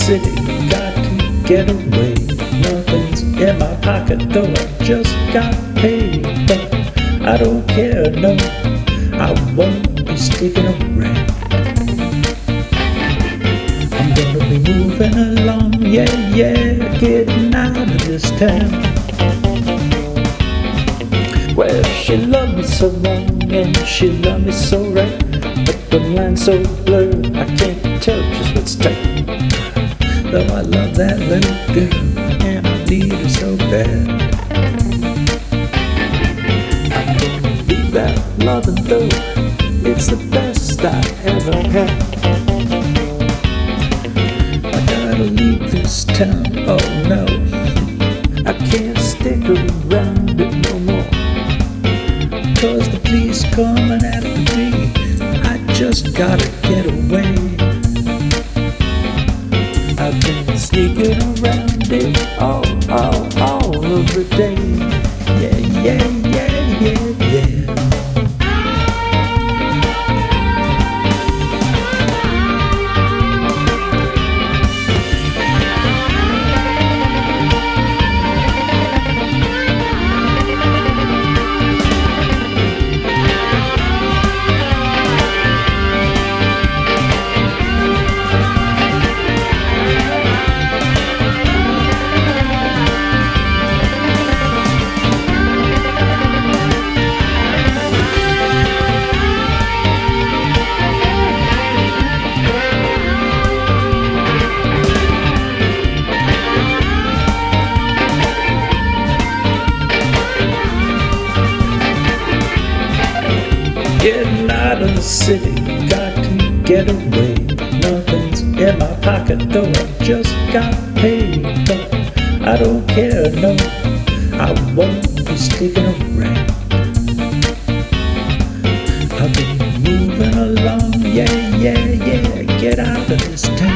city, got to get away. Nothing's in my pocket, though I just got paid. But I don't care, no, I won't be sticking around. I'm gonna be moving along, yeah, yeah, getting out of this town. Well, she loved me so wrong and she loved me so right, but the line's so blurred I can't tell just what's tight. Though I love that little girl and I need her so bad, I'm gonna leave that loving though it's the best I ever had. I gotta leave this town, oh no, I can't stick around it no more. 'Cause the police coming after me, I just gotta get away. I've been sneaking around it all of the day. Yeah, yeah, yeah, yeah, yeah. Getting out of the city, got to get away. Nothing's in my pocket, though I just got paid. But I don't care, no, I won't be sticking around. I'll be moving along, yeah, yeah, yeah, get out of this town.